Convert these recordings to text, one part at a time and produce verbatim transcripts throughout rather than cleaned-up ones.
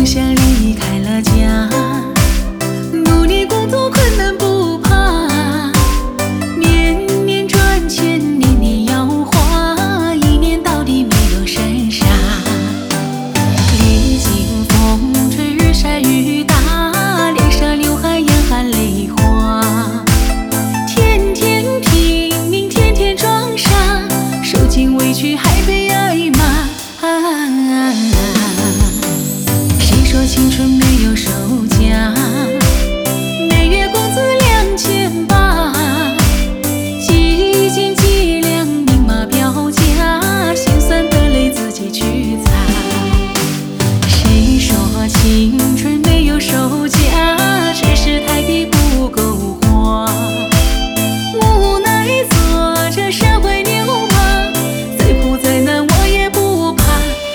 梦想离开了家，努力工作困难不怕，年年赚钱年年要花，一年到底没有剩下。历经风吹日晒雨打，脸上流汗眼含泪花，天天拼命天天装傻，受尽委屈还被挨骂。谁说青春没有售价？每月工资两千八，几斤几两明码标价，心酸的泪自己去擦。谁说青春没有售价？只是太低不够花。无奈做着社会牛马，再苦再难我也不怕。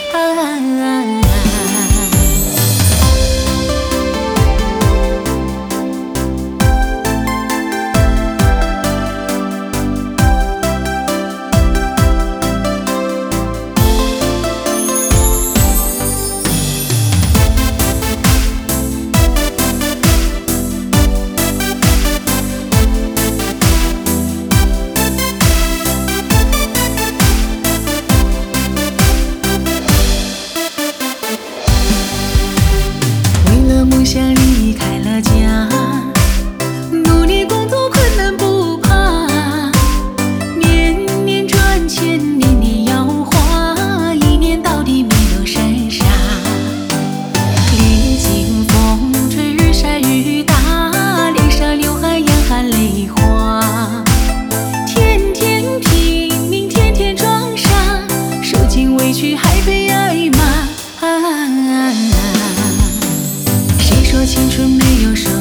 梦想离开了家，努力工作困难不怕，年年赚钱年年要花，一年到底没有剩下。历经风吹日晒雨打，脸上流汗眼含泪花，天天拼命天天装傻，受尽委屈还被挨骂。谁说青春没有售